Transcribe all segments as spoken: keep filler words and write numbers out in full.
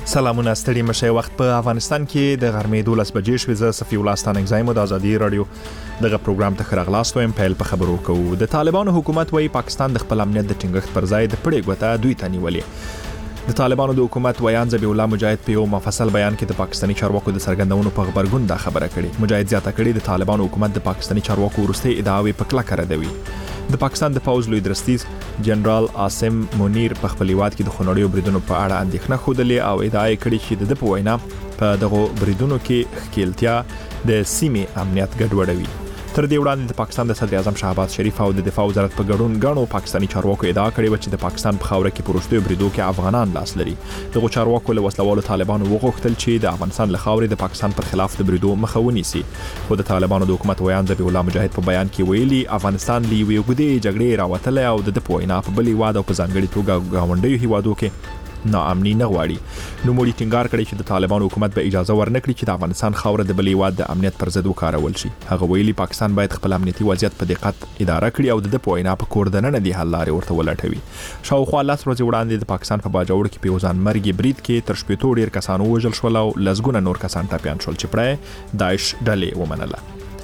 سلامونه ستړي مشه وخت په افغانستان کې د غرمې دولس بجې شوې. زه صفي الله ستانک زایم د ازادي رادیو دغه پروګرام ته خراغلاست وایم. پیل په خبرو کوو. د طالبانو حکومت وايي پاکستان د خپل امنیت د ټینګښت پر ځای د پړې ګوته دوی ته نیولې. د طالبانو د حکومت ویان ذبیح الله مجاهد په یو مفصل بیان کې د پاکستاني چارواکو د سرګندونو په خبرګون دا خبره کړې. مجاهد زیاته کړې د طالبانو حکومت د پاکستاني چارواکو وروستي ادعاوې په کلکه ردوي. د پاکستان د پوز لوی درستیز جنرال عاصم منیر په خپل هیواد کې د خونړیو بریدونو په اړه اندېښنه خوده او ادعا کړې چې د په وینا په دغه بریدونو کې ښکیلتیا د سیمې امنیت ګډوډوي. تر دې وړاندې د پاکستان د صدر اعظم شهباز شریف او د دفاع وزارت په ګډون غاڼو پاکستاني چارواکو ادعا کړې و چې د پاکستان په خاوره کې پروستو بریدو کې افغانان لاس لري. دغه چارواکو له وسلوالو طالبانو وغوښتل چې د افغانستان له خاورې د پاکستان پر خلاف د بریدو مخه ونیسي. خو د طالبانو د حکومت ویان ذبیح الله مجاهد په بیان کې ویلي افغانستان لی وی وګړي جګړې راوتل او د په وینا په بلی واده او په ځانګړي توګه گاونډیو هیوادو کې ناامني نه غواړي. نو موږ ټینګار کړی چې د طالبانو حکومت به اجازه ورنکړي چې د افغانستان خاوره د بلی واده د امنیت پر ضد وکارول شي. هغه ویلي پاکستان باید خپل امنیتي وضعیت په دقت اداره کړي او د په وینا په کور دننه دی حل لارې ورته ولټوي. شاوخوا لاس ورځې وړاندې د پاکستان په باجوړ کې په ځان مرګي برید کې تر شپږ ډیر کسان وژل شول او لسګونه نور کسان ټپيان شول چې پرې داعش ډلې ومنله.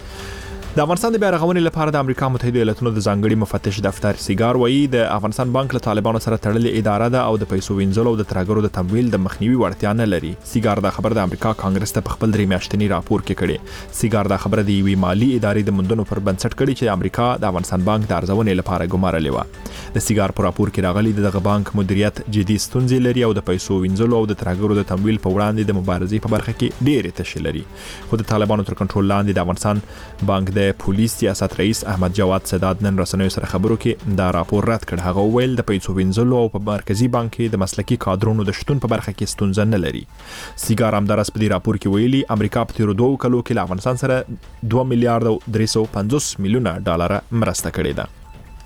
د افغانستان د بیارغونې لپاره د امریکا متحده ایالاتونو د ځانګړي مفتش دفتر سیګار وایي د افغانستان بانک له طالبانو سره تړلې اداره ده او د پیسو وینځلو او د ترګرو د تمویل د مخنیوي وړتیا نه لري. سیګار دا خبر د امریکا کانګرس ته په خپل درې میاشتني راپور کې کړي. سیګار دا خبره د یوې مالی ادارې د مندونو پر بنسټ کړي چې امریکا د افغانستان بانک د ارزونې لپاره ګمارلې و. د سیګار په راپور کې راغلي دغه بانک مدیریت جدي ستونزې لري او د پیسو وینځلو او د ترګرو د تمویل په وړاندې د مبارزې په برخه کې ډېرې تشې لري. خو د طالبانو تر کنټرول لاندې د افغانستان بانک د پولیس سیاست رئیس احمد جواد سداد نن رسنیو سره خبرو کې دا راپور رد کړ. هغه ویل د پیسو وینځلو او په مرکزی بانک کې د مسلکي کادرونو د شتون په برخه کې ستونزه نه لري. سیګار همدارس په دې راپور کې ویلي امریکا په تیرو دوه کلو کې له افغانستان سره دوه میلیارډ او درې سوه پنځوس میلیونه ډالر مرسته کړې ده.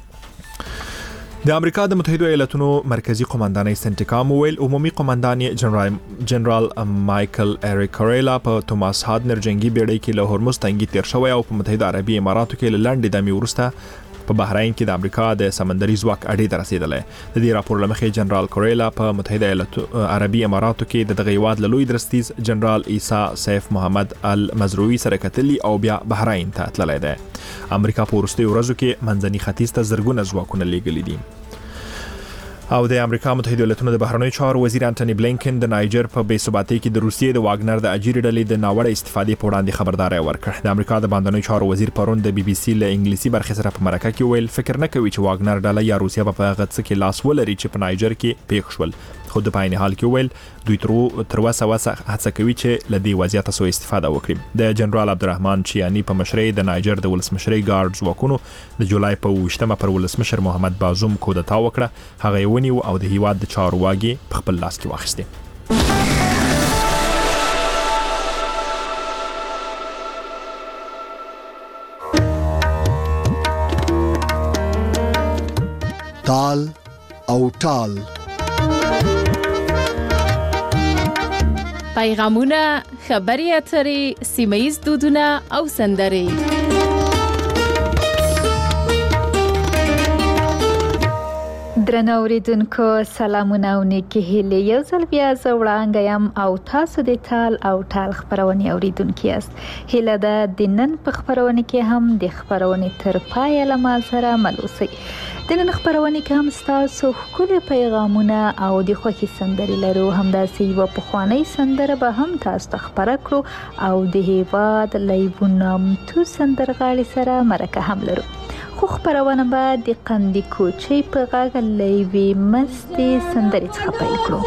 د امریکا د متحده ایالاتونو مرکزی قومندانۍ سنټیکام ویل عمومي قومندان جنرال جنرال مایکل اریک کاریلا په توماس هادنر جنگي بیړۍ کې له هرمز تنګي تیر شوی او په متحده عربي اماراتو کې لنډې دمې ورسته په بحرین کې د امریکا د سمندري ځواک اډې ته رسیدلې. د دې راپور لمخې جنرال کاریلا په متحده ایالاتو عربي اماراتو کې د دغه هیواد له لوی درستیز جنرال عیسی سیف محمد المزروی سره کتلی او بیا بحرین ته تللی دی. امریکا په وروستیو ورځو کې منځني ختیځ ته زرګونه ځواکونه لیږلي دي. او د امریکا متحده ایالاتونو د بهرنیو چارو وزیر انټونی بلینکن د نایجر په بې ثباتۍ کې د روسیې د واګنر د اجیر ډلې د ناوړه استفادې په وړاندې خبرداري ورکړه. د امریکا د باندنیو چارو وزیر پرون د بي بي سي له انګلیسي برخې سره په مرکه کې ویل فکر نه کوي چې واګنر ډله یا روسیه په هغه څه کې لاس ولري چې په نایجر کې پیښ شول. خو د پاین حال کې ویل دوی تر تر وسه وسه هڅه کوي چې له دې وضعیت سو استفاده وکړي. د جنرال عبدالرحمن چیانی په مشرۍ د نایجر د ولسمشرۍ ګارد ځواکونو د جولای په اوویشتمه پر ولسمشر محمد بازوم کودتا وکړه. هغه یې ونیو او د هیواد د چارواکي په خپل لاس کې واخیسته. تال او ټال پیغامونه، خبري اترې، سیمه‌ییز دودونه او سندرې. درنو اوریدونکو سلامونه او نیکې هیلې. یو ځل بیا زه وړاندې یم او تاسو د تال او ټال خبرونه اوریدونکي یاست. هیله ده د نن په خبرونه کې هم د خبرونې تر پایه له ما سره مل اوسئ. د نن خبرونه کې هم تاسو ښکلي پیغامونه او د خوښۍ سندرې لرو. همداسې یوه پخوانۍ سندره به هم تاسو ته خپره کړو او د هیواد له یوه نامتو سندرغاړي سره مرکه هم لرو. خو خبرونه به د قندي کوچۍ په غږ له یوې مستې سندرې څخه پیل کړو.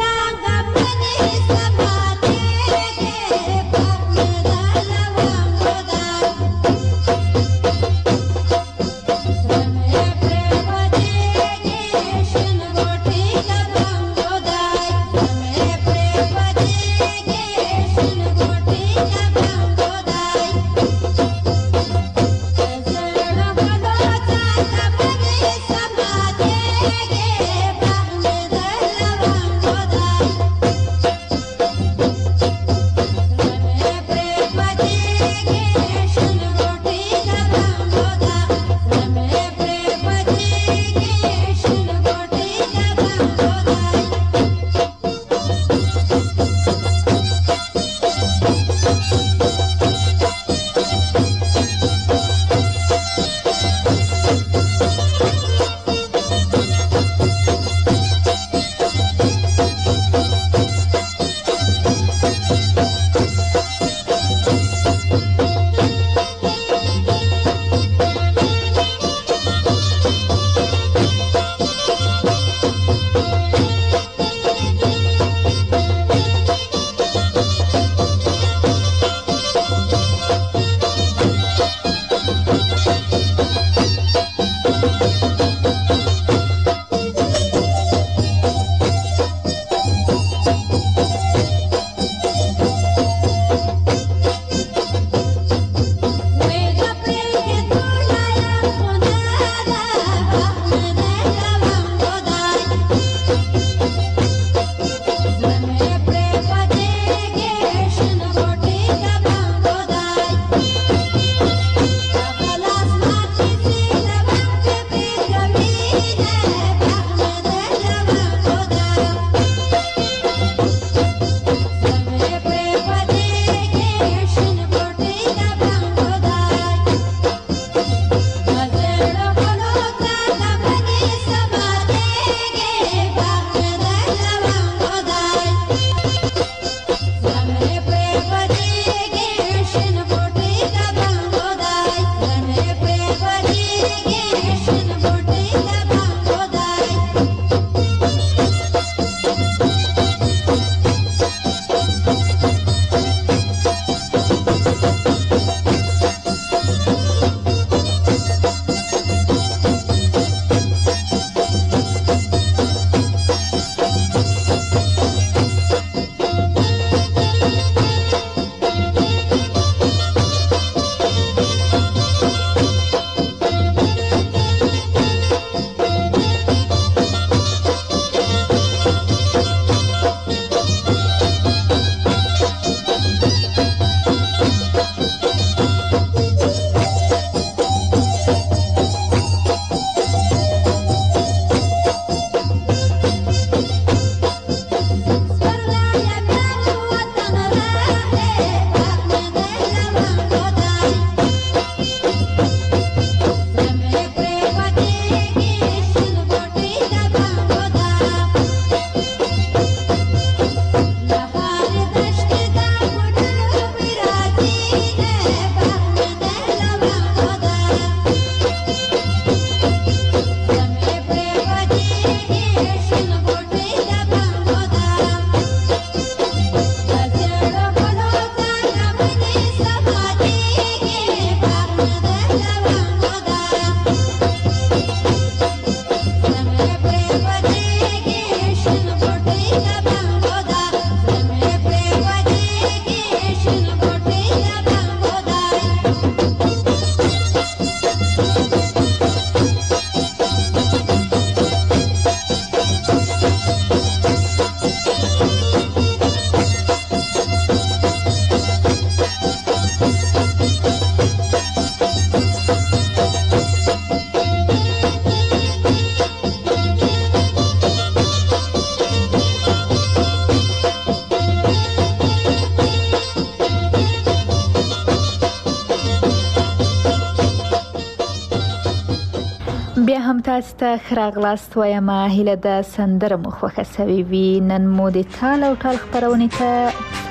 بیا هم تاسو ته ښه راغلاست وایم. هیله ده سندره مو خوښه سوې وي. نن مو د ټال او ټال خپرونې ته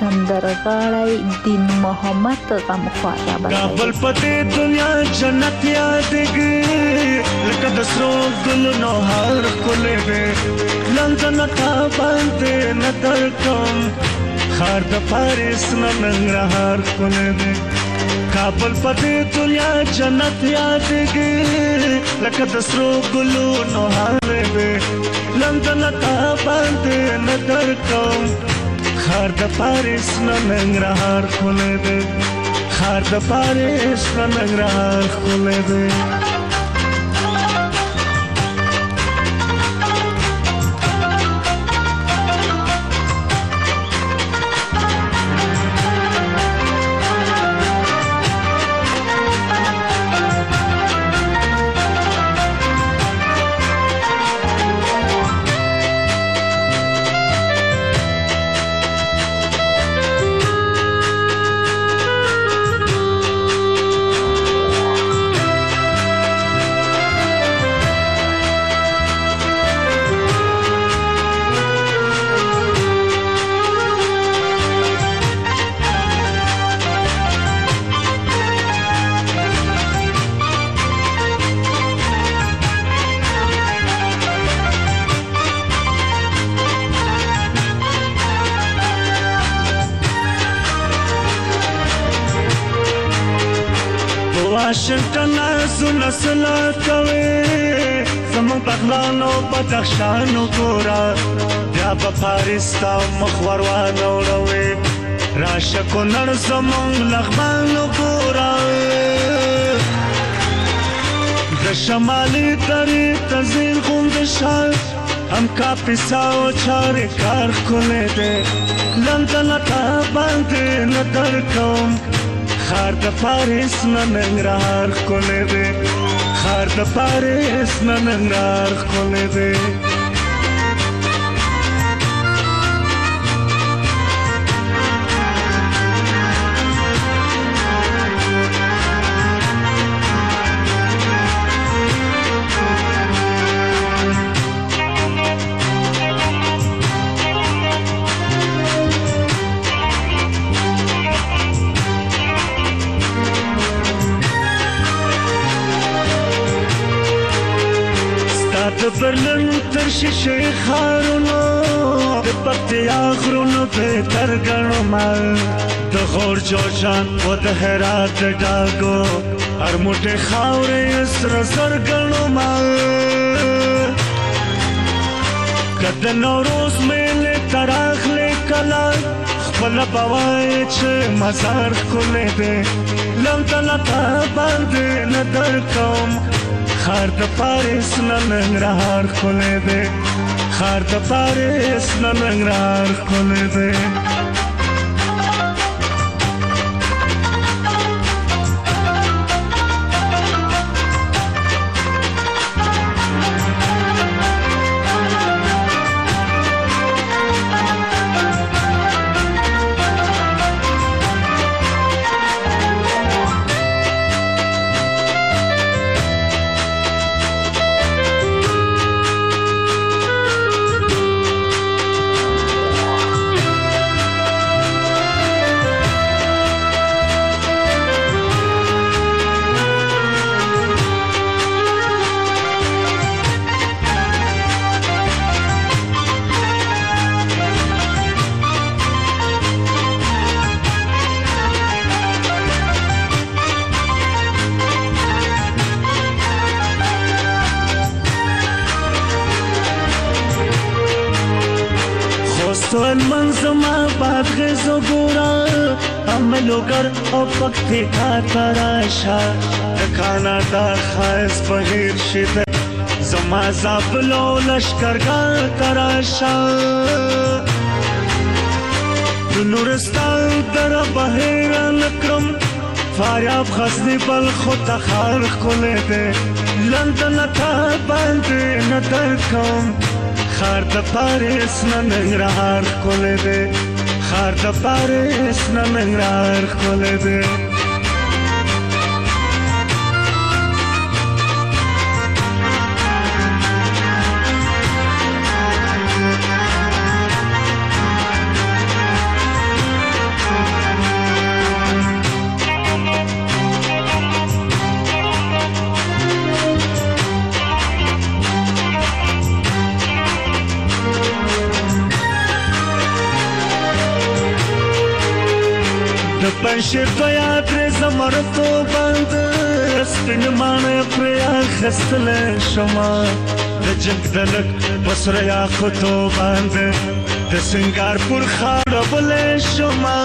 سندرغاړی دین محمد غمخوار رابرلی. کابل پدې دنیا جنت یادګي لکه د سرو ګلونو هر ښکلی دی. لندن تا باندې نظر کوم خار د پاریس نه ننګرهار ښکلی دی. کابل پدې دنیا جنت یادګي لکه د سرو ګلونو هر دی. لندن تا باندې نظر کوم خار د پاریس نه ننګرهار ښکلی دی. خار د پاریس نه ننګرهار ښکلی دی. واشنگټن زونه سلا کوي زمون بغلانو بدخشانو ګورا بیا په پاریس تا مخور وانه وړوي راشه کونړ زمون لغمانو ګورا د شمالي درې تزین غوند شال هم کاپیساو چارې کار ښکلی دی. لندن تا باندې نظر کوم خار د پاریس نه ننګرهار ښکلی دی. خار د پاریس نه ننګرهار ښکلی دی. د برلن تر شیشې ښارونو د پکتیا غرونو بهتر ګڼمه د غور جوشان و د هرات ډاګو هر موټه خاورې سر سر ګڼو ما کله نوروز مېله تراخله کلا خپل بوای چې مزار کولې دې لم تلتا باندې ندر کوم خار د پاریس ننګرهار کولې دې خار د پاریس ننګرهار کولې دې سوال منظمه باد غزو گورا عملوگر او پکتی کا تراشا کانادا خاص بغیر شده زما زابلو لشکرگاه تراشا نورستان در بحیر نکرم فاریاب غزنی بل خود تخار کله ده لندن تا بنده ندر کم خار د پاریس ننګرهار کولې دې خار د پاریس ننګرهار کولې دې پنشیر دویا در زمرتو بند سپین مانه پریا خستل شما د جنگ دلک بسریا خودو بند د سنگار پر خار بل شما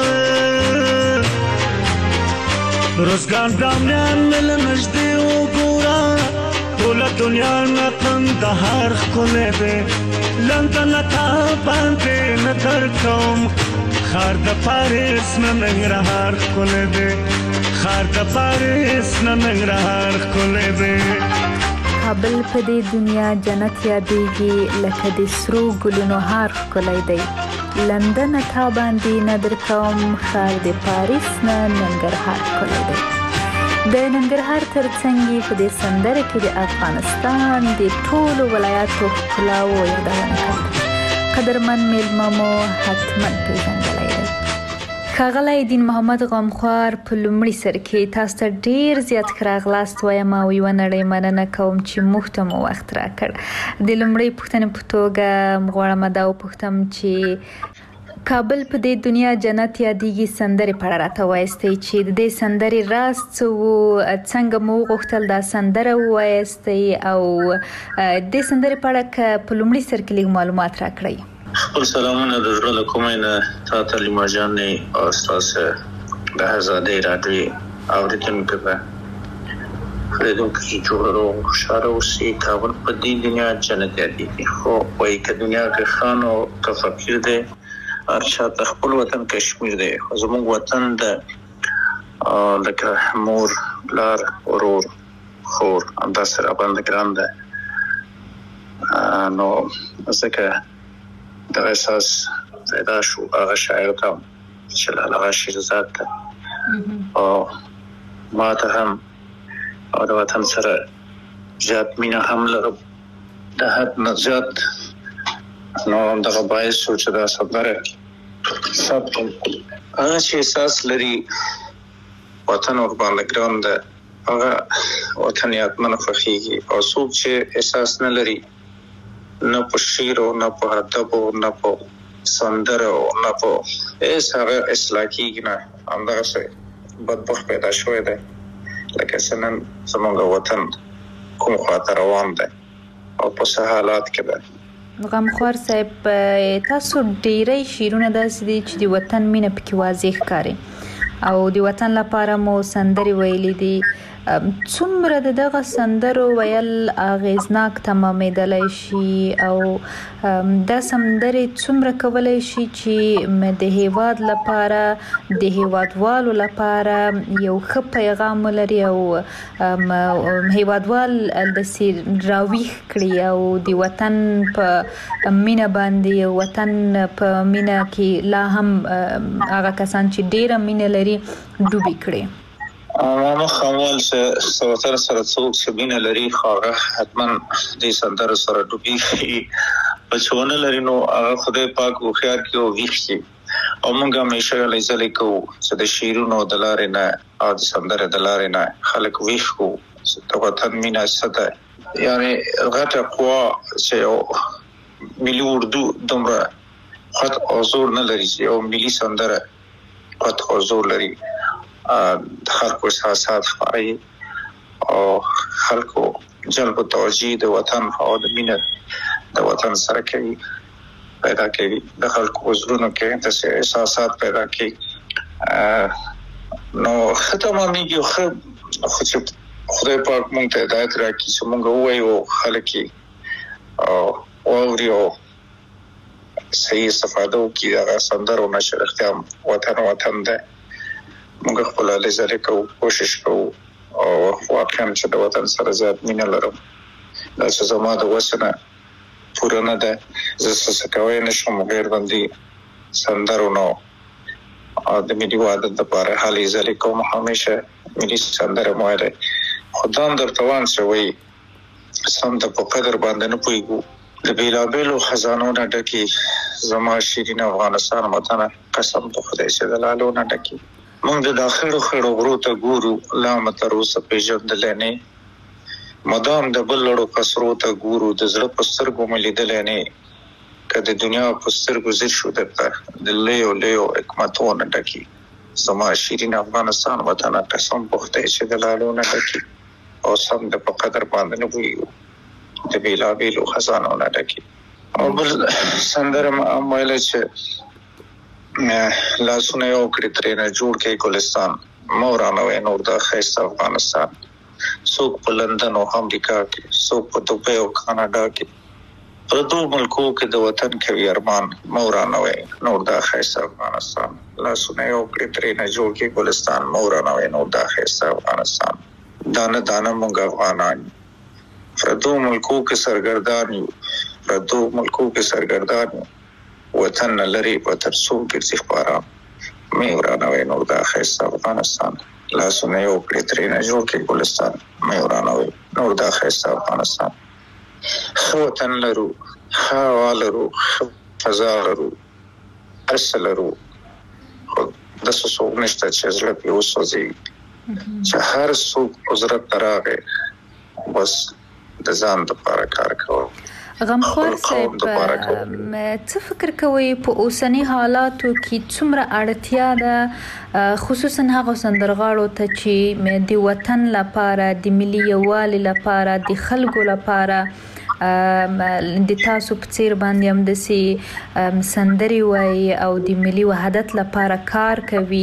روزگان دامیان مل نجدی و گورا دولا دنیا نقن دهار خونه ده لندن تا بند ندر کم خار د پاریس ننګرهار کولې دې خار د پاریس ننګرهار کولې دې کابل په دې دنیا جنت یادېږي لکه د سرو ګلونو هار ښکلی دی لندن تا باندې ندر کوم خار د پاریس نه ننګرهار ښکلی دی د ننګرهار ترڅنګ په دې سندره کې د افغانستان د ټولو ولایاتو ښکلاو یادونه کوي قدرمن میلمه مو حتما پیژندلی دی ښاغلی دین محمد غمخوار په لومړي سر کې تاسو ته ډیر زیات ښه راغلاست وایم او یوه نړۍ مننه کوم چې موږ ته مو وخت راکړ د لومړۍ پوښتنې په توګه غواړم دا وپوښتم چې کابل په دې دنیا جنت یادېږي سندرې په اړه راته ووایاستئ چې د دې سندرې راز څه و څنګه مو وغوښتل دا سندره ووایاستئ او دې سندرې په اړه که په لومړي سر کې لږ معلومات راکړئ خپل سلامونه د زړه له کومې نه تا ته لیما جانې او ستاسو د آزادۍ راډیو اورېدونکو ته اورېدونکو چې جوړ روغ خوشحاله اوسئ کابل په دې دنیا جنت یادېږي خو وایي که دنیا کې خان او که فقیر دی هر چاته خپل وطن کشمیر دی خو زموږ وطن د لکه مور پلار ورور خور همداسې راباندې ګران دی نو ځکه دغه احساس پیدا شو هغه شاعر ته چې هغه شیرزاد ته او ما ته هم او د وطن سره زیات مینه هم لرم د حد نه زیات نو دغه باعث شو چې دا سندره ثبت کړم هغه چې احساس لري وطن ورباندې ګران دی هغه وطن یادمنه خوښېږي او څوک چې احساس نه لري نه په شعر او نه په ادب او نه په سندره او نه په ایس هغه اصلاح کیږي نه همدغه څه بدبخت پیدا شوی دی لکه څنګه زموږ وطن کوم خواته روان دی او په څه حالات کې دی. غمخوار صاحب تاسو ډیری شیرونه داسې دي چې د وطن مینه پکې واضح ښکاري او د وطن لپاره مو سندرې ویلي دي. څومره د دغه سندرو ویل اغیزناک تمامېدلی شي او دا سندرې څومره کولی شي چې د هیواد لپاره د هیوادوالو لپاره یو ښه پیغام ولري او هیوادوال داسې راویښ کړي او د وطن په مینه باندې وطن په مینه کې لا هم هغه کسان چې ډیره مینه لري ډوبې کړي. ما خامول چې وطن سره څوک چې مینه لري خو هغه حتما د سندرو سره ډوبېږي په چونه لري نو هغه خدای پاک هوښیار کړي او ویښ کړي او موږ همیشه لایزلې کوو چې د شیرونو د لارې نه او د سندرې د لارې نه خلک ویښ کړو چې د وطن مینه څه ده. یعنې غټه قوا چې ملي اردو دومره خط او زور نه لري چې یو ملي سندره خط او زور لري د خلکو احساسات خپاري او خلکو جلب توجه د وطن او د مینه د وطن سره کوي پیدا کوي د خلکو زړونو کې د احساسات پیدا کوي نو ختمه میږي خو چې خدای پاک مونږ ته هدایت راکړي چې مونږ وایو خلک او اوري او صحیح استفاده وکړي د سندرو نشر اختیام وطن وطن ده. موږ خپل لزر کوو کوشش کوو او واقعا چې د وطن سره زیات مینه لرم دا چې زما د وسنه پوره نه ده زه څه کوي نشم غیر باندې سندرو نو د ملي وحدت لپاره حالي زر کوم همیشه ملي سندره مواره خدام در توان شوی سم د په قدر باندې نه پويګو د بیلابلو خزانو نه ډکی زما شیرین افغانستان وطن قسم په خدای چې دلالو نه ډکی موږ د داخلو خړو غرو ته ګورو لا متر اوسه پیژندل نه مدام د بلړو قصرو ته ګورو د زړه پستر ګوملیدل نه کله دنیا پستر گذر شو دته د لیو لیو حکمتونه ډکی زما شیرین افغانستان وطن قسم په خدای چې دلالو نه ډکی او سم د په قدر باندې نه وي د بیلا بیلو خزانو نه ډکی او بل سندره مایله چې لاسونه یو کړی ترې نه جوړ کې ګلستان مورانه وې نور د خیسته افغانستان څوک په لندن او امریکا کې څوک په دوبۍ او کاناډا کې په دوه ملکو کې د وطن کوي ارمان مورانه وې نور د خیسته افغانستان لاسونه یو کړی ترې نه جوړ کې ګلستان مورانه وې نور د خیسته افغانستان دانه دانه مونږ افغانان په دوه ملکو کې سرګردان یو په دوه ملکو کې سرګردان یو وطن لري په ترڅو کې خبره مې ورانه وې نور د خیسته افغانستان لاسونه یو کړی ترې نه جوړ کې ګلستان مې ورانه وې نور د خیسته افغانستان خو وطن لرو هوا لرو فضا لرو ارسل لرو د سوسو نشته چې زړه په وسوځي چې هر څوک حضرت تراغه بس د ځان لپاره کار کوي. غمخوار صاحب څه فکر کوي په اوسنی حالاتو کې څومره اړتیا ده خصوصا هغه سندرغاړو ته چې د وطن لپاره د ملي یووالي لپاره د خلکو لپاره د تاسو په څیر باندې هم د سي سندري وای او د ملي وحدت لپاره کار کوي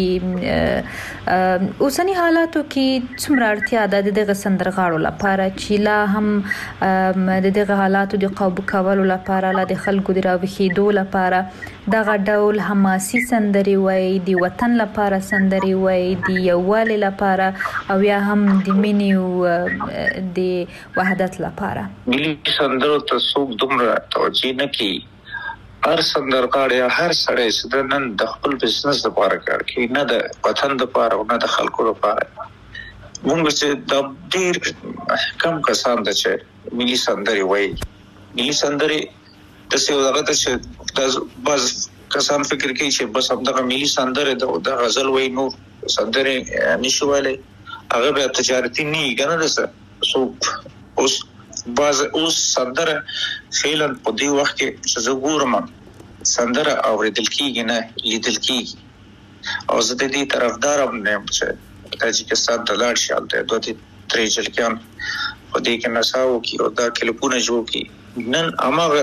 اوسنی حالاتو کې څومره اړتیا ده د دغه سندرغاړو لپاره چې لا هم د دغه حالاتو د قابو کولو لپاره لا د خلکو د راوخېدو لپاره دغه ډول حماسي سندري وای د وطن لپاره سندري وای د یووالي لپاره او یا هم د مینې د وحدت لپاره سندرو ته څوک دومره توجه نه کوي هر سندرغاړی هر سړی چې د نن د خپل بزنس لپاره کار کوي نه د وطن لپاره او نه د خلکو لپاره موږ چې د ډېر کم کسان د چې ملي سندري وایي ملي سندري د څه وخت چې د بس کسان فکر کوي چې بس همدغه ملي سندري د غزل وایي نو سندري نشو ویلي هغه به تجارتي نه کنه ده سو اوس باز اوس سندره فعلا په دې وخت کې چې زه ګورم سندره اوریدل کیږي نه لیدل کیږي او زه د دې طرفدار هم نه یم چې تاجکستان د لاړ شي د دوه درې جلکان په دې کې نساو کې او دا کلیپونه جوړ کی نن هغه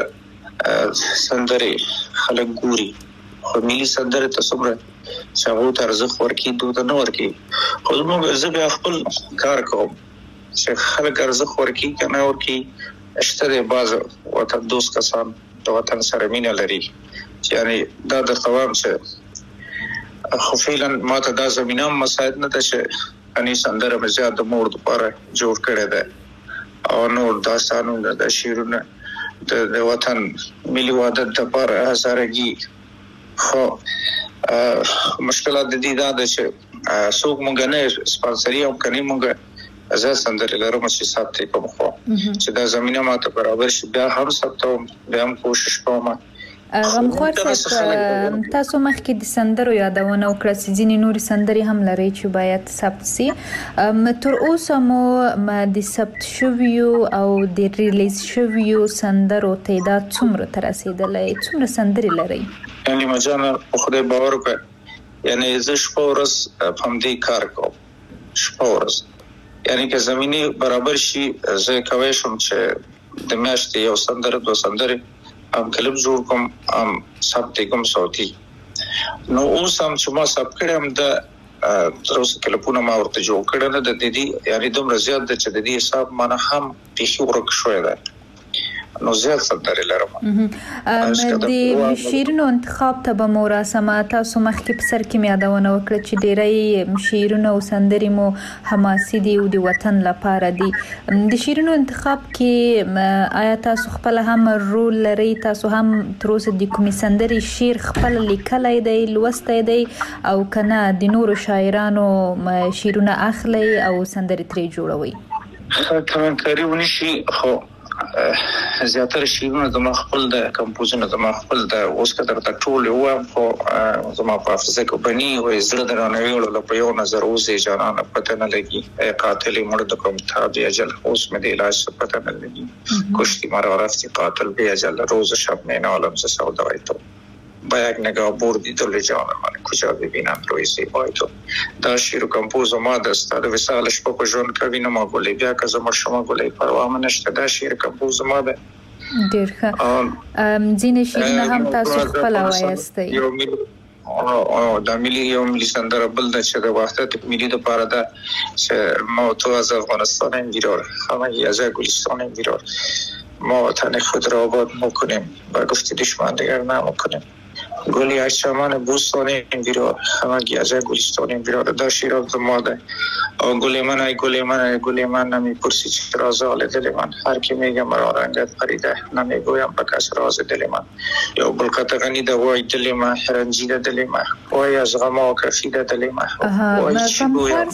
سندره خلک ګوري خو ملي سندره تصور چې هغه تر ارزښت ورکړي دوی ته نه ورکړي خو موږ زه به خپل کار کوم چې خلک ارزښت ورکړي کنه ورکړي اشتره باز وطن دوست کسان د وطن سره مینه لري یعنی دا د قوام چې خو فعلا ماته دا زمينه مساعد نه ده چې اني سندره مزياد د مور لپاره جوړ کړی ده او نور داستانونه د شیرونه د وطن ملي وحدت لپاره هزارګي خو مشکلات د دې دا ده چې څوک مونږ نه سپانسري او کني مونږ ازا سندره لرم چې ثابت کوم خو چې دا زمينه ماته برابر شي بیا هم ثابتوم بیا هم کوشش کوم غمخوار صاحب تاسو مخکې د سندرو یادونه وکړه چې ځینې نورې سندرې هم لري چې باید ثبت شي تر اوسه مو د ثبت شویو او د ریلیز شویو سندرو تعداد څومره تر رسیدلی څومره سندرې لري یعنی مجانه خدای باور وکړه یعنی زه شپه ورځ په دې کار کوم شپه ورځ یعنی که زمینی برابر شي زه کوي شم چې د میاشتې یو سندره دوه سندره ام کلب جوړ کوم ام ثبت کوم صوتي نو اوس هم چې ما ثبت کړم د تر اوسه کلپونه ما ورته جوړ کړل د دې یعنی دومره زیات د چې د دې حساب مانه هم پیښې ورک شوې ده نو زیات سندرې لرم د شیرینو انتخاب ته به مو راسمه تاسو مخکې په سر کې مې یادونه وکړه چې ډېری شیرینو او سندرې مو حماسي دي او د وطن لپاره دي د شیرینو انتخاب کې آیا تاسو خپل هم رول لري تاسو هم تر اوسه د کومې سندرې شعر خپل لیکلی دی لوستی دی او کنه د نورو شاعرانو شعرونه اخلي او سندرې ترې جوړوي کمنټري ونشي خو زیاتره شیرونه د خپل د کمپوزونه د خپل د اوس کتر د ټول یو خو زما په حافظه کې بني او زړه درنه ویل په یو نظر اوسې جانانه پته نه لګي قاتل مړ د کوم تابع اجل اوس مې د علاج پته نه لګي کشتی مرا رفتی قاتل به اجل روز شب نه عالم ز سودای تو با یک نگاه بردی دل جان من کجا ببینم روی زیبای تو دا شیر و کمپوز ما دست دا وسالش با کجون کوین ما گلی بیا که زما شما گلی پروا منشته دا شیر کمپوز ما ده ډیر ښه ځینې شیرونه هم تاسو خپل وایستی او د ملي یو ملي سندره بل د چې د وحدت ملي د پاره ده چې ما تو از افغانستان انگیرار همه از گلستان انگیرار ما وطن خود را آباد میکنیم و گفت دشمن دیگر نمیکنیم گلی از چمن بوستان انگیرار همگی از گلستان انگیرار دا شیراب زماده او گلی من ای گلی من ای گلی من نمیپرسی چه راز حال دل من هر کی میگه مرا رنگت پریده نمیگویم به کس راز دل من یا بلکت غنی ده وای دل من رنجیده دل من وای از غما کفیده دل من وای چی گویم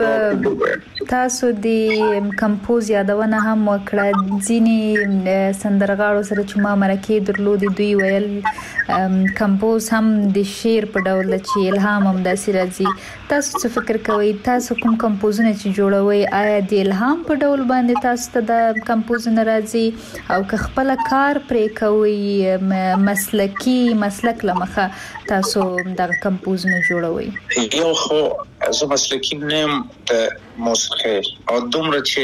تاسو دی کمپوز یادونه هم وکړه ځینې سندرغاړو سره چې ما مرکه درلودي دوی ویل کمپوز هم د شعر په ډول چې الهام هم داسې راځي تاسو څه فکر کوئ تاسو کوم کمپوزونه چې جوړوي آیا د الهام په ډول باندې تاسو ته د کمپوزونه راځي او که خپل کار پرې کوي مسلکی مسلک لمخه تاسو د کمپوزونه جوړوي یو خو زه مسلکی نیم د موسیقي او دومره چې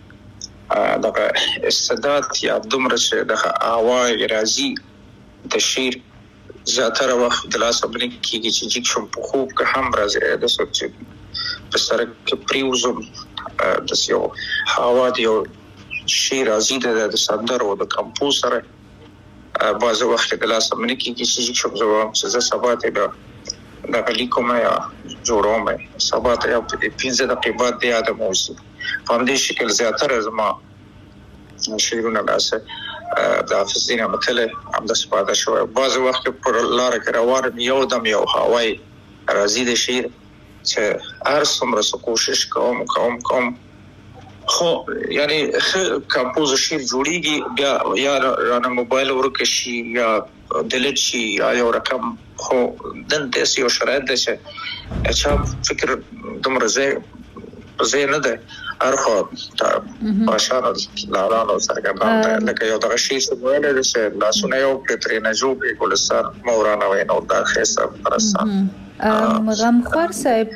دغه استعداد یا دومره چې دغه اواز راځي د شعر زیاتره وخت د لاس باندې کېږي چې جګ شم په خوب که هم راځي د سوچ په سره کې پریوزم د یو هوا دی او شعر راځي د سندرو د کمپوز سره بعض وخت د لاس باندې کېږي چې جګ شم زه چې سبا ته د لیکوم یا جوړوم سبا ته په پنځه دقیقې بعد د یاد موضوع په دې شکل زیاتره زما شعرونه لاسه د حافظینه متله هم د سپاده شو بعض وخت پر لار کې روان یو دم یو هواي راځي د شعر چې هر څومره کوشش کوم کوم کوم خو یعنی کمپوز شعر جوړیږي بیا یا رانه موبایل ورکشي یا دلیټ شي یا یو رقم خو دلته یو شرایط ده چې اچھا فکر دومره زه زه نه ده ارخو باشار لارانو سرګردان لکه یو دغه شی څه ویل چې لاسونه یو پټري نه جوړ ګلستان مورانه وینو د خیسه پرستان غمخوار صاحب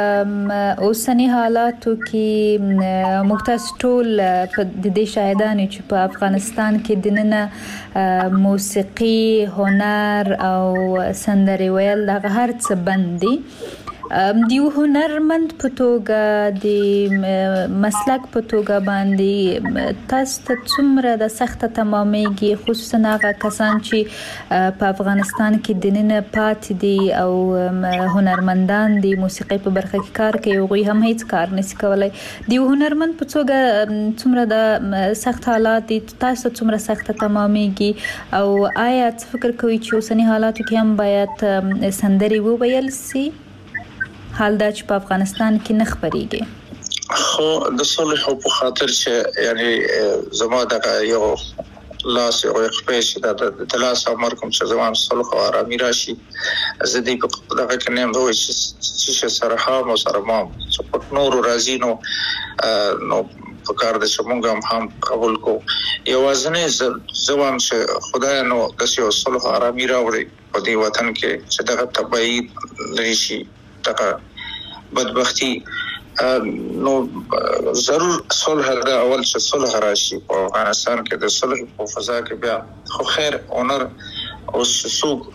اوسنی حالاتو کې مختص ټول په دې شاهدانې چې په افغانستان کې دننه موسیقي هنر او سندري ویل دغه هر څه بندي دیو هنرمند په توګه د مسلک په توګه باندې تاسو ته څومره د سخت تمامېږي خصوصا هغه کسان چې په افغانستان کې دننه پاتې دي او هنرمندان دي موسیقي په برخه کې کار کوي او هم هیڅ کار نشي کولای دیو هنرمند په توګه څومره د سخت حالات دي تاسو څومره سخت تمامېږي او آیا فکر کوئ چې اوسنی حالاتو کې هم باید سندري وویل سي حال دا چې په افغانستان کې نه خبريږي خو د صلح په خاطر چې یعنی زما د یو لاس او خپېش د لاس امر کوم چې زما صلح او آرامي راشي زه دې په دغه کې نه وای چې سره هم سره ما په نور راځي نو نو په کار د شمونګم هم قبول کو یوازنه زوام چې خدای نو د یو صلح او آرامي راوړي په دې وطن کې چې دغه تبعید لري دغه بدبختی نو ضرور صلح دا اول چې صلح راشي په افغانستان کې د صلح په فضا کې بیا خو خیر اونر او سوق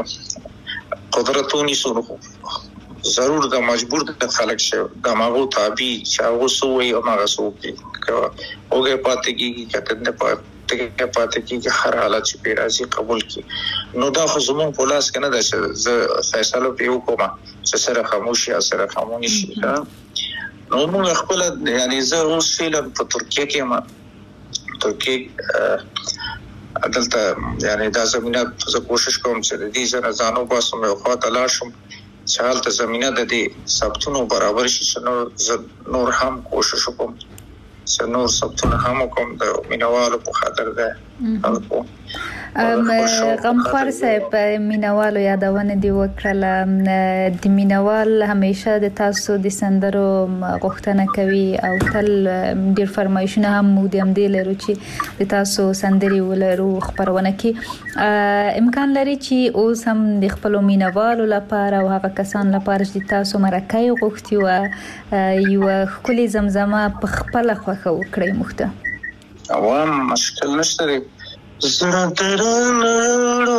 قدرتونی سره ضرور د مجبور د خلک شه د ماغو تابع چاغو سوې او ماغه سوې اوګه پاتې کیږي کته نه پاتې ته پاتې کیږي هر حالت چې پیرازي قبول کی نو دا خو زمون په لاس کې نه ده چې زه فیصله پیو کوم چې سره خاموشي یا سره خاموشي شي نو موږ خپل یعنی زه اوس فعلا په ترکیه کې ما ترکیه عدالت یعنی دا زمينه زه کوشش کوم چې د دې سره ځانو باسم او خاطر لاشم چې حالت زمينه د دې ثبتونو برابر شي نو نور هم کوشش وکم چې نور ثبتونه هم کوم د مینوالو په خاطر ده غمخوار صاحب مینوالو یادونه دی وکړه د مینوال همیشه د تاسو د سندرو غوښتنه کوي او تل ډیر فرمایشونه هم مو د هم دی لرو چې د تاسو سندري ولرو خبرونه کې امکان لري چې اوس هم د خپل مینوالو لپاره او هغه کسان لپاره چې تاسو مرکه غوښتي او یو خولي زمزمه په خپل خوخه وکړي مخته عوام مشکل نشته زړه درانه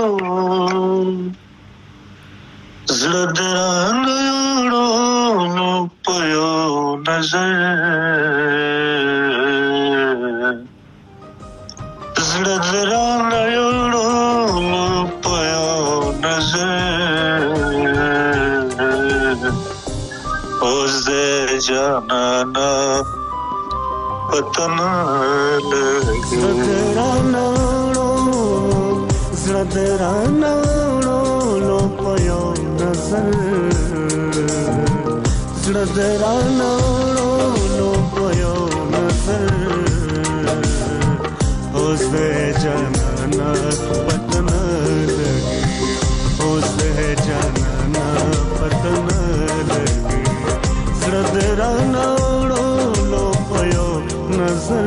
زړه درانه په یو نظر زړه درانه په یو نظر اوس د جانانا پتن لګي زړه زړه لو پيو نظر زړه لو پيو نظر اوس جانانا پتن لګي اوس جانانا پتن لګي زړه لو پيو نظر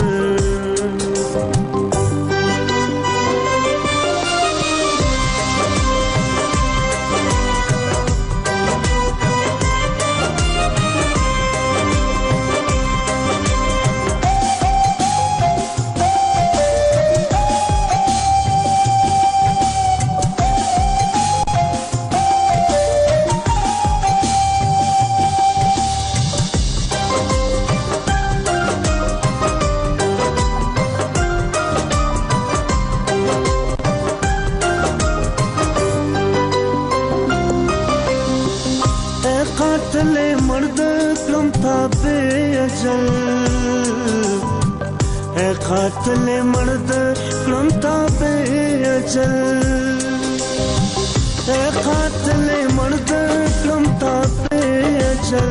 قاتل مرد کرمتا بے اجل اے قاتل مرد کرمتا بے اجل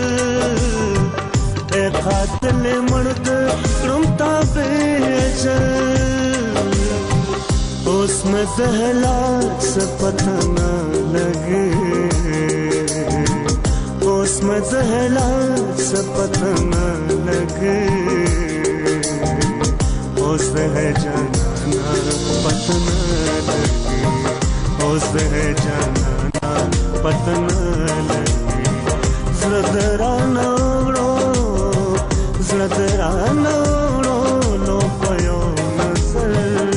اے قاتل مرد کرمتا بے اجل اس میں دہلا سے پتہ نہ لگے اس उसमें जहला से पता न लगे, होश है जाना पता न लगे, होश है जाना पता न लगे, ज़रा नौड़ो ज़रा नौड़ो लो पयो नज़र।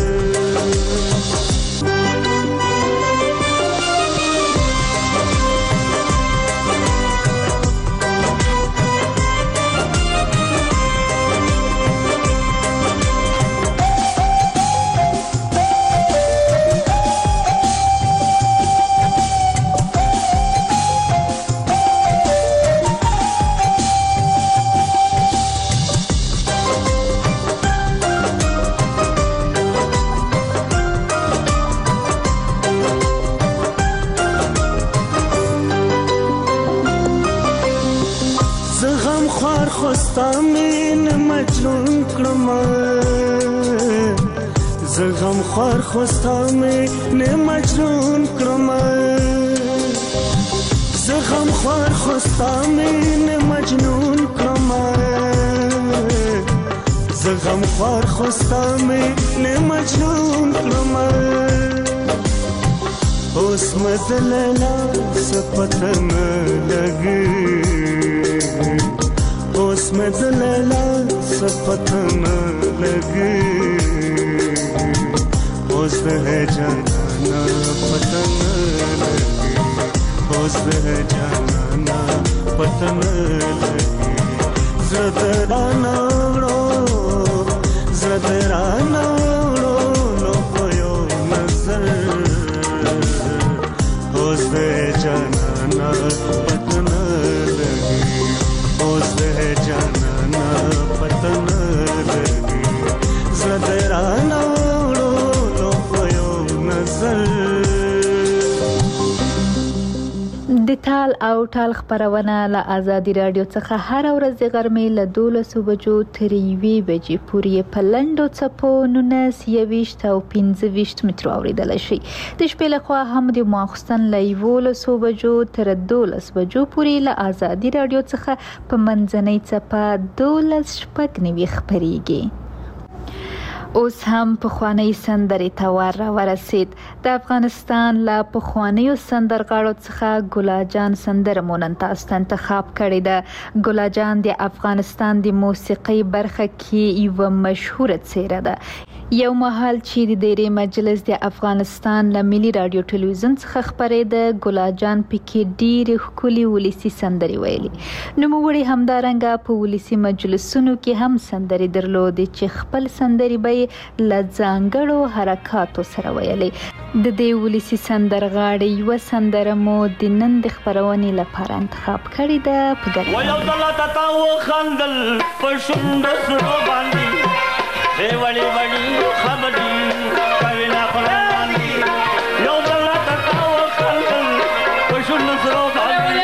خوستامین مجنون کړم زغم خور خوستامین مجنون کړم زغم خور خوستامین مجنون کړم زغم خور خوستامین مجنون کړم اوس مدللا سپتن لګي उसमें जलला सपता न लगे, होश है जाना पता न लगे, होश है जाना पता न लगे, ज़रा नौड़ो ज़रा नौड़ो लो पयो नज़र, होश है जाना पता न लगे, होश है जाना पता न लगे, ज़रा नौड़ो लो पयो नज़र। د تال او ټال خبرونه له آزادي رادیو څخه هر ورځ د غرمې له دولسو بجو تر یوې بجې پورې په لنډو څپو نولس یویشت او پنځه ویشت مترو اورېدلی شي. د شپې لخوا هم د ماخوستن له یولسو بجو تر دولس بجو پورې له آزادي رادیو څخه په منځنۍ څپه دولس شپږ نوي خپرېږي. اوس هم پخوانی سندرې ته ور ورسید. د افغانستان له پخوانیو سندرغاړو څخه ګلاجان سندره مو نن تاسو ته انتخاب کړې ده. ګلاجان د افغانستان د موسیقۍ برخه کې یوه مشهوره څیره ده. یو مهال چې د دیرې مجلس د افغانستان له ملي رادیو ټلویزیون څخه خپرېده، ګلاجان پکې ډېرې ښکلې ولسي سندرې ویلي. نوموړي همدارنګه په ولسي مجلسونو کې هم سندرې درلودې چې خپل سندرې به له ځانګړو حرکاتو سره ویلې. د دې ولسي سندرغاړي یوه سندره مو د نن د خپرونې لپاره انتخاب کړې ده. په ګډه ویو دلته تا وخندل په شونډو سرو باندې ای وړي وړي خبرې کوي نه قرآن یو دلته تا وخندل په شونډو سرو باندې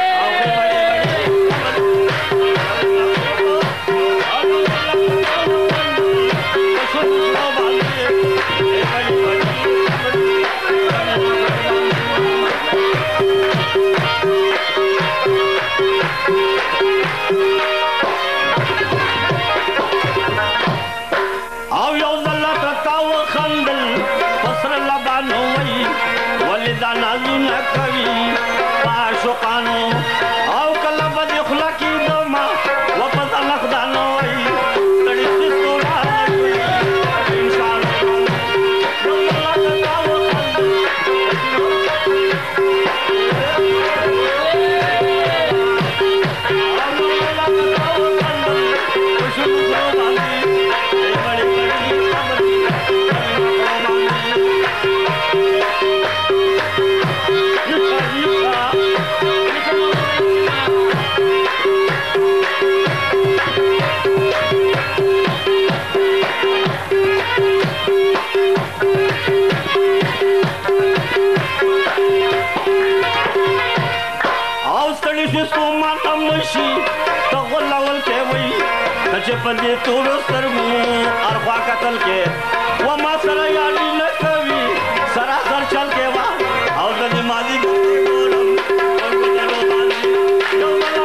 پدې ټولو سترګو ارخوا قتل کې و ما سره یاري نه کوي سراسر چل کې وا او د ماضي ګورم او په دې باندې یو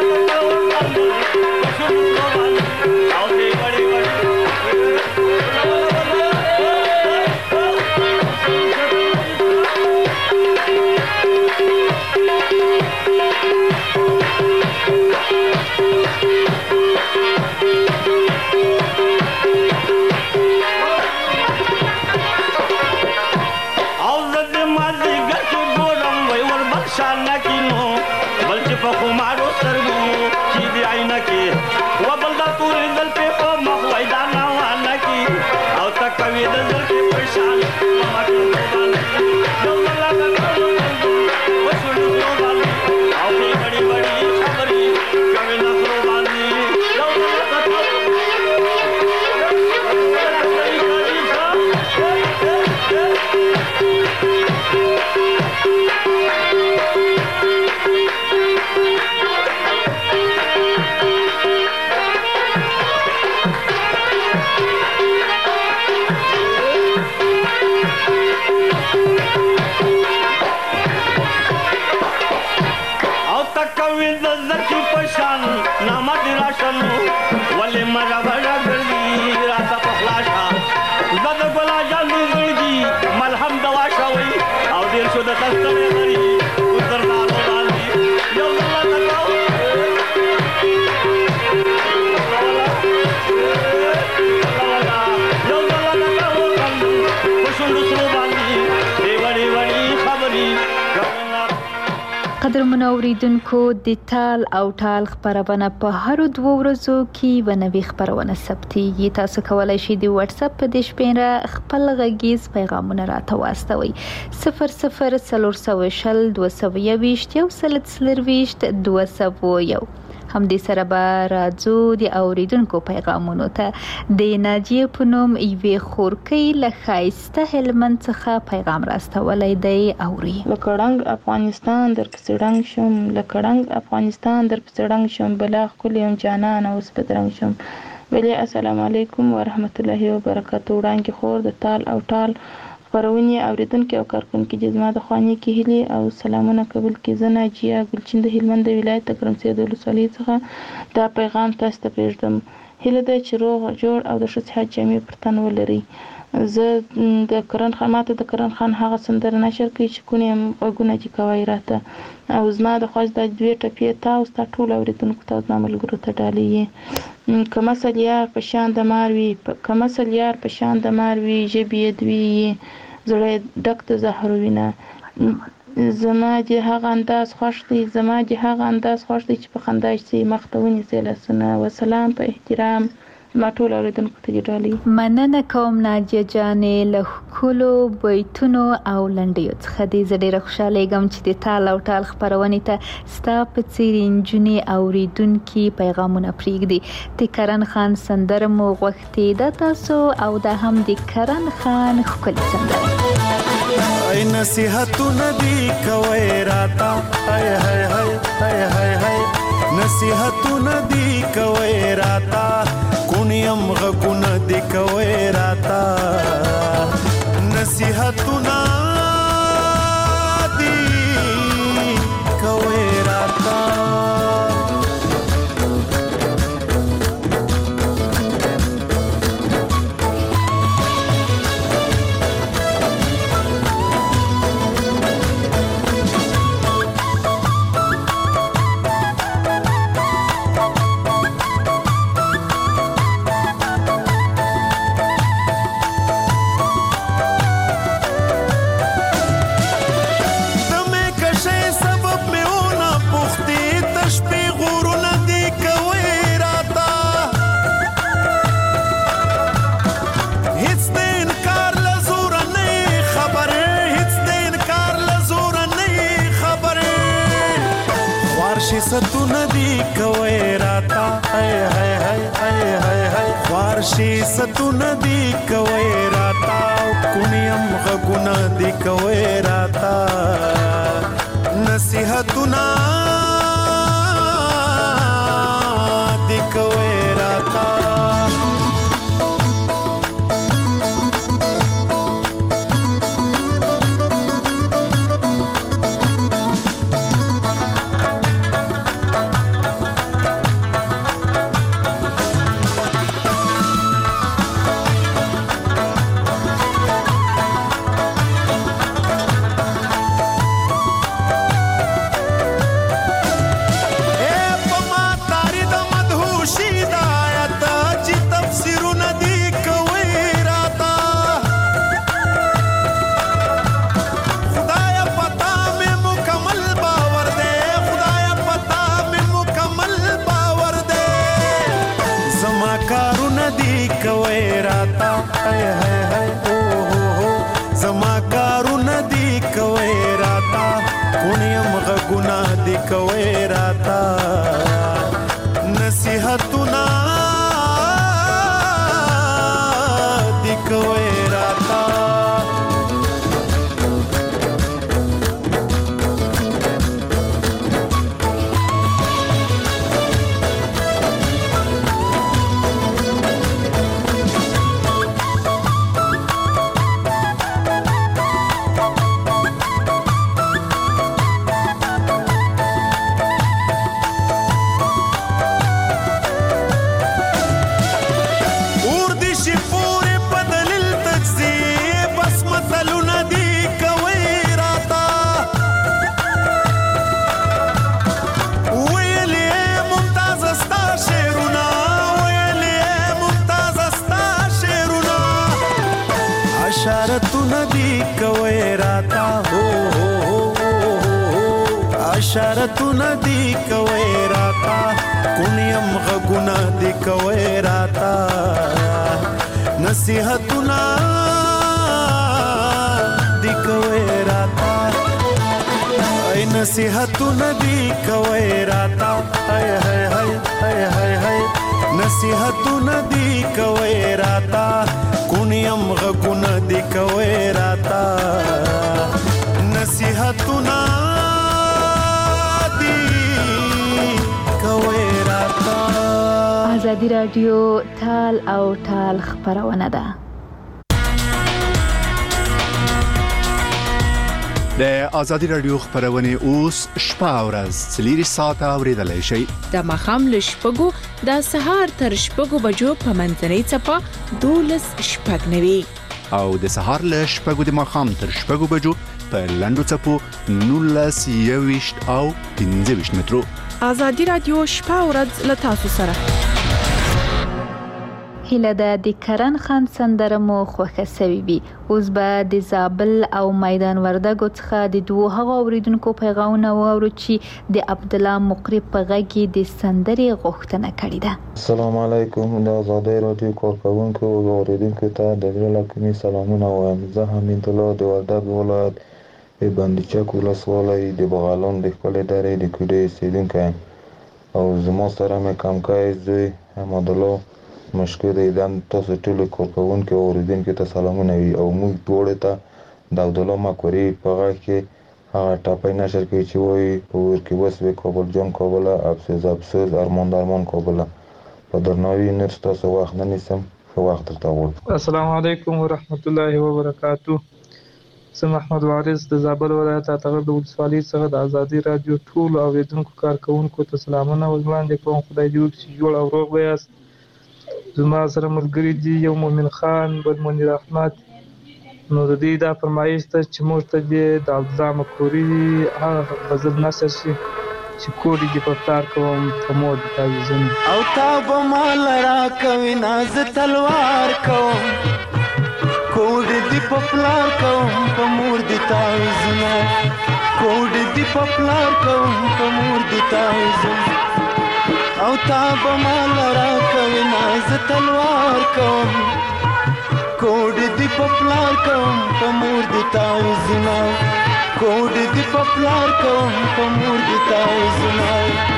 قدرمنو اوریدونکو د تال او ټال خبرونه په هر دوه ورځو کې ونوي خبرونه ثبتېږي. تاسو کولای شئ د واتس اپ په دې شمېره خپل غږیز پیغامونه راته واستوئ. صفر صفر څلور سوه شل دوه سوه یوویشت یو سل څلرویشت دوه سوه یو. همدې سره به راځو د اوریدونکو پیغامونو ته. د ناجیه په نوم یوې خورکۍ له ښایسته هلمند څخه پیغام راستولی دی. اوري لکه ړنګ افغانستان در پسې ړنګ شم، لکه ړنګ افغانستان در پسې ړنګ شم، بلا ښکلې یم جانانه اوس بدرنګ شم. ویلې السلام علیکم ورحمت الله وبرکاتو. وړاندې خور د تال او ټال خپرونې اوریدونکي او کارکونکي چې زما د خوانې کې هیلې او سلامونه قبول کړي. زه ناجیه ګلچین د هلمند ولایت د ګرمسیر د ولسوالۍ څخه دا پیغام تاسو ته پرېږدم. هیله ده چې روغ جوړ او د ښه صحت جامې پر تن ولرئ. زه د کرن خان ماته د کرن خان هغه سندره نشر کوي چې کونې هم غوږونه دې کوئ راته، او زما د خواست دا دوې ټپې تا او ستا ټولو اوریدونکو ته او زما ملګرو ته ډالۍ یې. که مثل یار په شان د مار وي، که مثل یار په شان د مار وي، ژبې یې دوې یې زړه ډک د زهرو وینه. زما د هغه انداز خوښ دی، زما د هغه انداز خوښ دی چې په خندا شي مخ ته ونیسي لاسونه. وسلام په احترام ما ټول اوریدونکو ته ډالۍ. مننه کوم ناجیه جانې له ښکلو بیتونو او لنډیو څخه دې. زه ډېره خوشحالیږم چې د تال او ټال خپرونې ته ستا په څېر نجونې اوریدونکي پیغامونه پرېږدي. د کرن خان سندره مو غوښتې ده تاسو، او دا هم د کرن خان ښکلې سندره. ای نصیحتونه دې کوئ راته، هی هی هی هی هی هی نصیحتونه دې کوئ راته، کونیم غږونه دې کوئ راته، نصیحتونه دې کوئ راته. ستونه دی کوي راتا، هی هی هی هی هی هی وارشي ستونه دی کوي راتا، کونیم غږونه دی کوي راتا، نصیحتونه دی کوي راتا. بشارتونه دی کوي راتا کونیم غږونه دی کوي راتا نصیحتونه دی کوي راتا ای نصیحتونه دی کوي راتا هاي هاي هاي هاي هاي هاي نصیحتونه دی کوي راتا کونیم غږونه دی کوي راتا نصیحتونه دی کوي راتا. آزادی رادیو تال او تال خبرونه ده. د آزادی رادیو خبرونه اوس شپه او ورځ څلور ساعته اوریدلای شئ. د ماښام له شپږو د سهار تر شپږو بجو په منځنۍ څپه دولس شپږ نوي او د سهار له شپږو د ماښام تر شپږو بجو په لنډو څپو نولس یويشت او پنځه ویشت مترو. آزادی رادیو شپه او ورځ له تاسو سره. هیله ده د کرن خان سندره مو خوښه سوي وي. اوس به د زابل او میدان وردګو څخه د دوه هغو اوریدونکو پیغامونه واورو چې د عبد الله مقری په غږ کې د سندرې غوښتنه کړې ده. السلام علیکم. د آزادی رادیو کارکونکو او اوریدونکو ته د زړه کومې سلامونه وایم. زه حمید الله د وردګ ولایت د بندیچک ولسوالۍ د بغالان د خپلې درې د کوډې اوسېدونکی او زما سره مې کمکی زوی حمید الله مشکو د ایدان تاسو ټولو کارکونکو او اوریدونکو ته سلامونه وي او موږ دواړو ته د عبد الله مقری په غږ کې هغه ټاپی نشر کوي چې وایي په ور کې وسوي کابل جان کابل افسوس افسوس ارمان درمان کابل. په درناوي نور تاسو وخت نه نیسم. ښه وخت درته غواړم. السلام علیکم ورحمت الله وبرکاتو. زه محمد وارث د زابل ولایت اتغر د ولسوالۍ څخه د آزادي رادیو ټولو اوریدونکو کارکونکو ته سلامونه وړاندې کوم. خدای دې وکړي چې جوړ او روغ به یاست. زما سره ملګري دي یو مومن خان بل منیر احمد. نو د دې دا فرمایش ته چې موږ ته د عبدالله مقری هغه غزل نشر شي چې کوډي دې په پلار کوم په مور دې تعویذونه او تا به مال را کوي ناز تلوار کوم کوډي دې په پلار کوم په مور دې تعویذونه کوډي دې په پلار کوم په مور دې تعویذونه او تا به مال را کوي ناز تلوار کوم کوډي دې په پلار کوم په مور دې تعویذونه کوډي دې په پلار کوم په مور دې تعویذونه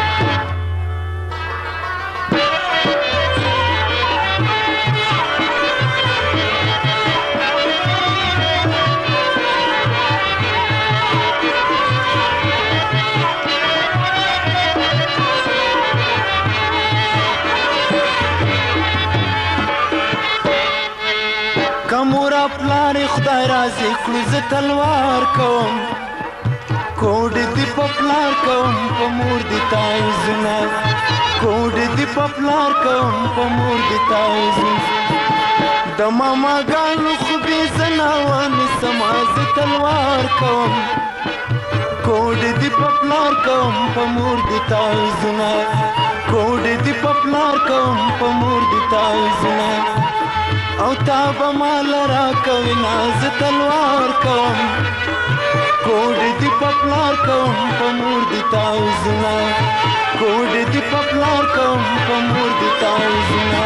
کمورا پلار خدای رازي کړو زه تلوار کوم کوډ دې په پلار کوم په مور دې تعویذونه کوډ دې په پلار کوم په مور دې تعویذونه د ماما ګانو خو به زناوان سماز تلوار کوم کوډ دې په پلار کوم په مور دې تعویذونه کوډ دې په پلار کوم په مور دې تعویذونه او تا به مال را کوي ناز تلوار کوم کوډ دې په پلار کوم په مور دې تعویذونه کوډ دې په پلار کوم په مور دې تعویذونه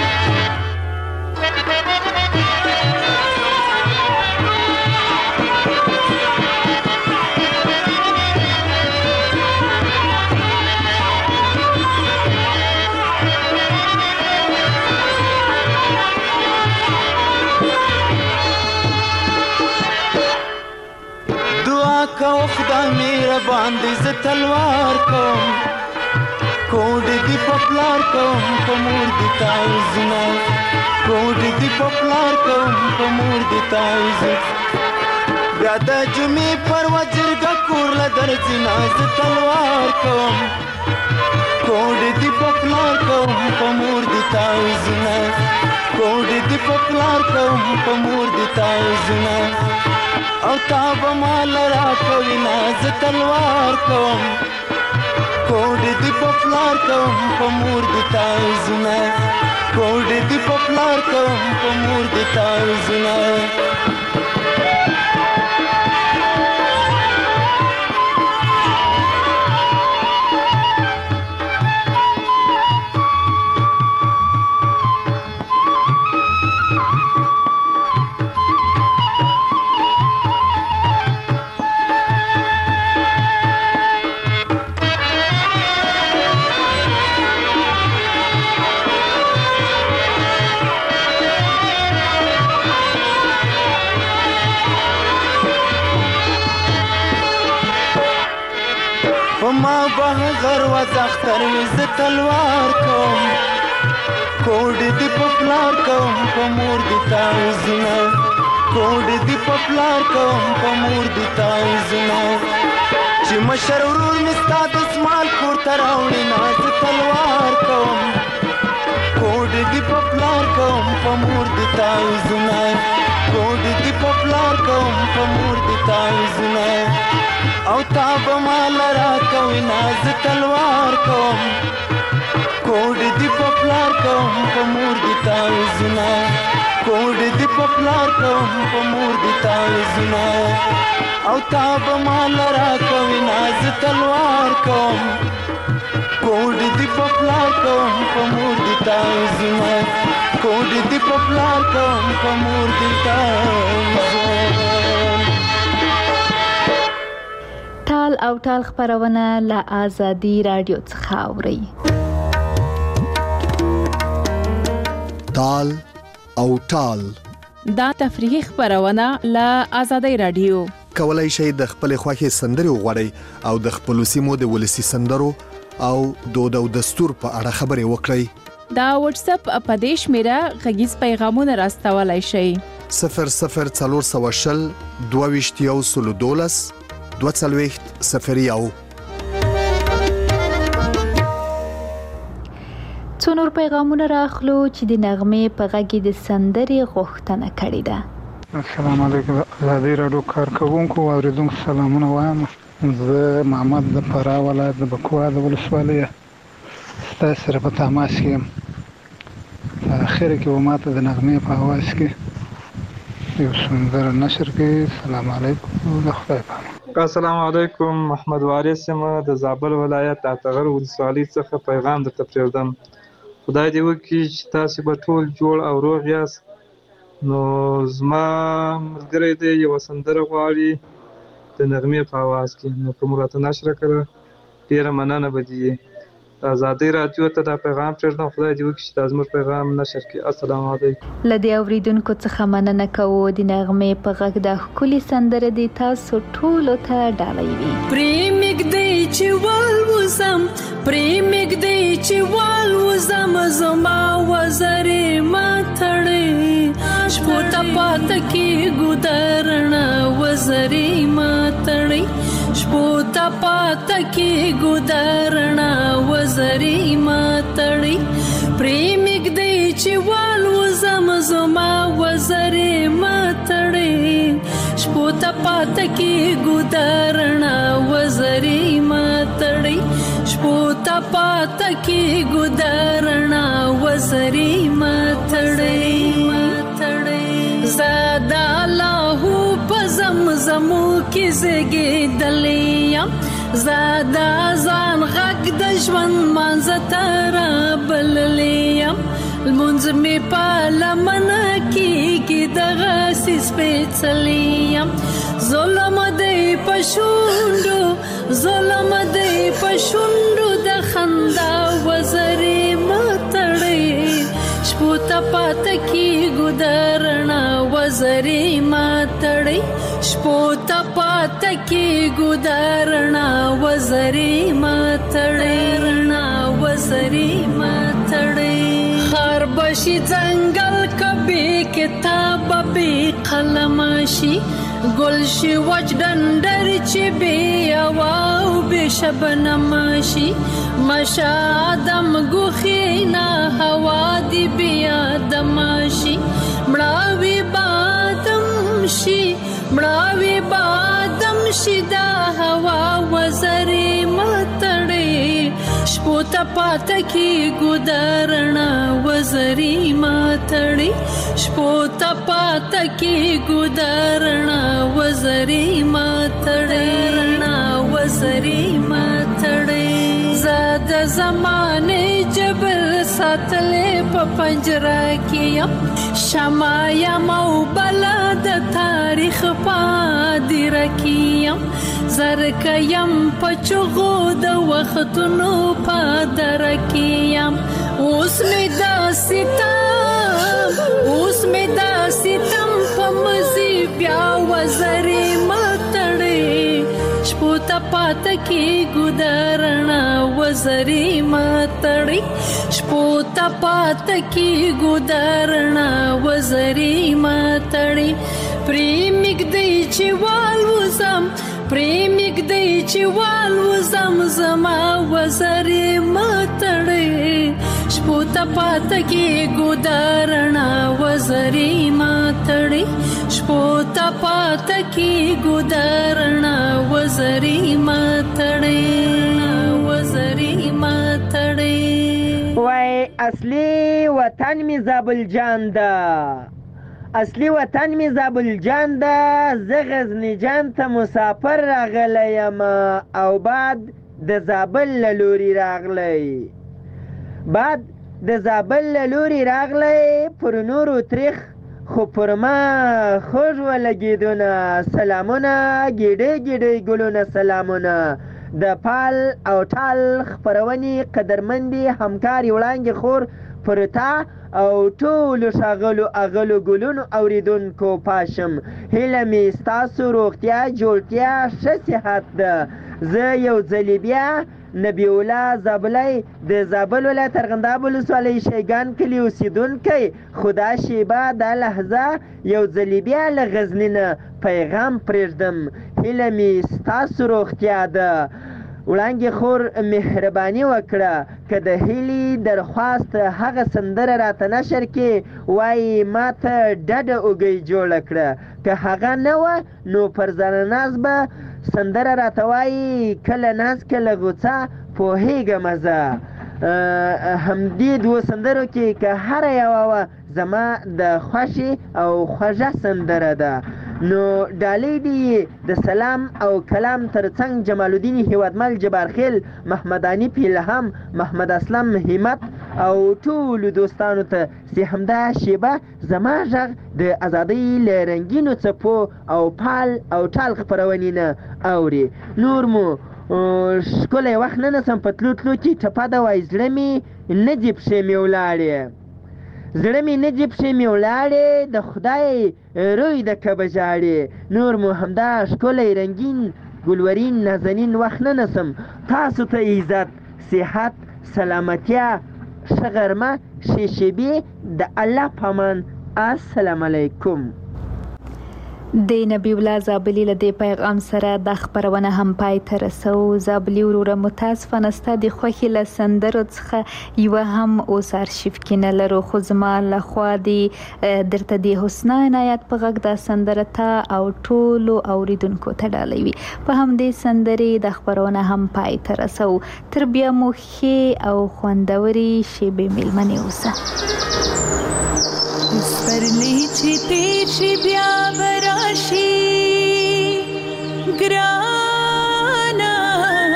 کو خدای مهربان دې ز تلوار کوم کوډ دې په پلار کوم په مور دې تعویذونه کوډ دې په پلار کوم په مور دې تعویذ بیا د جمعې پر وجرګه کور له درځي ناز تلوار کوم کوډ دې په پلار کوم په مور دې تعویذونه کوډ دې په پلار کوم په مور دې تعویذونه او تا به مال را کوي ناز تلوار کوم کوډ دې په پلار کوم په مور دې تعویذونه کوډ دې په پلار کوم په مور دې تعویذونه ورځ اختر وي زه تلوار کوم کوډ دی په پلار کوم په مور دی تعویذونه کوډ دی په پلار کوم په مور دی تعویذونه چې مشر ورور مې ستا د اسمال کور ته راوړي نه زه تلوار کوم کوډ دی په پلار کوم په مور دی تعویذونه کوډ دی په پلار کوم په مور دی تعویذونه او تا به مال راکوي نه زه تلوار کوم کوډ دی په پلار کوم په مور دی تعویذونه کوډ دی په پلار کوم په مور دی تعویذونه او تا به مال راکوي نه زه تلوار کوم کوډ دی په پلار کوم په مور دی تعویذونه کوډ دی په پلار کوم په مور دی تعویذونه. ټال او ټال خبرونه له آزادي رادیو څخه اورئ. ټال او ټال دا تفریحي خبرونه له آزادي رادیو. کولای شئ د خپل خوښي سندري وغوړئ او د خپل سیمو د ولسی سندرو او دود او دستور په اړه خبرې وکړئ. دا واتس اپ په دیش میرا غږیز پیغامونه راستولای شئ. صفر صفر څلور سوه شل دوه ویشت یو سلو دولس دوه څلوېښت صفر یو. څو نور پیغامونه راخلو چې د نغمې په غږ د سندري غوښتنه کړې ده. السلام علیکم آزادي رادیو کارکونکو او اوریدونکو سلامونه وایم. زه محمد د فراه ولایت د بکواه د ولسوالۍ ستاسو سره په تماس کې یم. په اخر کې و ماته د نغمې په اواز کې یو سندره نشر کوي. السلام علیکم د خدای په امان. السلام علیکم محمد وارث یم د زابل ولایت د اتغر ولسوالۍ څخه پیغام درته پرېږدم. خدای دې وکړي چې تاسو به ټول جوړ او روغ یاست. نو زما ملګری دی یوه سندره غواړي د نغمې په اواز کې، نو که مو راته نشره کړه ډېره مننه به دې وي. آزادي رادیو ته دا پیغام پرېږدم. خدای دې وکړي چې دا زموږ پیغام نشر کړي. السلام علیکم. له دې اوریدونکو څخه مننه کوو. د نغمې په غږ د ښکلي سندره دې تاسو ټولو ته ډالۍ وي. پرې مږدی چې والوزم پرې مږدی چې والوزم زما وزرې ماتړې شپو ته پاته کېږو درڼه وزرې ماتړې شپو ته پاته کېږو درڼه وزرې ماتړې پرې مږدی چې والوزم زما وزرې ماتړې شپو ته پاته کېږو درڼه وزرې ماتړې شپو ته پاته کېږو درڼه وزرې ماتړې زادا لاهو په زمزمو کې زګېدلې یم زادا ځان غږ د ژوند مانځه ته رابللې یم لمونځ مې په لمنه کېږي دغسې سپېڅلې یم ظلم دی په شونډو ظلم دی په شونډو د خندا وزرې ماتړې شپو ته پاته کېږو درڼه وزرې ماتړې شپو ته پاته کېږو درڼه وزرې ماتړې رڼا وزرې ماتړې خار بشي ځنګل کبي کتاب به قلم شي ګل شي وچ ډنډر چې بې هوا او بې شبنم شي مشه آدم ګوښې نه هوا دې بې آدم شي مړاوي بادم شي مړاوي بادم شي دا هوا وزرې ماتړې شپو ته پاته کېږو درڼه وزرې ماتړې شپو ته پاته کېږو درڼه وزرې ماتړې رڼا وزرې ماتړې زاد زمانه جبل ساتلې په پنجره کې یم شمع یم او بلا د تاریخ پادره کې یم زرک یم په چغو د وختونو پادره کې یم اوس مې دا ستم اوس مې دا ستم په مزي بیا وزرې ماتړې شپو ته پاته کې ګودرنا وزري ماتړي شپو ته پاته کې ګودرنا وزري ماتړي پریمګ دی چې والوزم پریمګ دی چې والوزم زما وزري ماتړي شپو ته پاته کې ګودرنا وزري ماتړي شپو ته پاته کې ګودرنا وزري ماتړي وزري ماتړي وای اصلي وطن می زابل جان دا اصلي وطن می زابل جان دا زه غزنی جان ته مسافر راغلی یم او بعد د زابل له لوري راغلی بعد د زابل له لوري راغلی پر نورو تریخ خو پر ما خوږ ولګېدونه سلامونه ګیډې ګیډې ګلونه سلامونه د پال او ټال خپرونې قدرمندې همکارې وړانګې خور پر تا او ټولو ښاغلو اغلو ګلونو اوریدونکو پاشم هیله مې ستاسو روغتیا جوړتیا ښه صحت ده زه یو ځلې بیا نبی الله زابلی د زابل ولایت ارغنداب ولسوالۍ شیګان کلي اوسېدونکی خدا شیبه دا لحظه یو ځلې بیا له غزني نه پیغام پرېږدم هیله مې ستاسو روغتیا ده وړانګې خور مهرباني وکړه که د هیلې درخواست هغه سندره راته نشر کې وایي ما ته ډډه اوږۍ جوړه کړه که هغه نه وه نو پر ځانه به سندره راته وایي کله ناز کله غوڅه پوهېږم زه همدې دوو سندرو کې که هره یوه وه زما د خوښې او خوږه سندره ده نو ډالۍ دې د سلام او کلام ترڅنګ جمال الدین هیوادمل جبارخیل محمدانی پیلهم محمد اسلم همت او ټولو دوستانو ته چې همدا شیبه زما غږ د ازادۍ له رنګینو څپو او پال او ټال خپرونې نه اوري نور مو ښکلی وخت نه نسم په تلو تلو کې ټپه ده وایي زړه مې نه دي پښې مې ولاړې زړه مې نه دي پښې مې ولاړې د خدای روی د کبه ژاړې نور مو همدا ښکلی رنګین ګلورین نازنین وخت نه نسم تاسو ته عزت صحت سلامتیا ښه غرمه ښې شیبې د الله په امان السلام علیکم د نبی الله زابلی له دې پیغام سره د خبرونه هم پای ته رسو زابلی وروره متاسفانه ستا د خوښې له سندرو څخه یوه هم اوس ارشیف کې نه لرو خو زما لخوا د درته د حسنا عنایت په غږ دا سندره ته او ټولو اوریدونکو ته ډالۍ وي په همدې سندرې د خبرونه هم پای ته رسو تر بیا مو ښې او خوندورې شیبې میلمنې اوسه سپرلی چې تیر شي بیا براشي ګرانا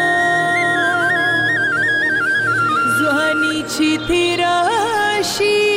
ځواني چې تیر شي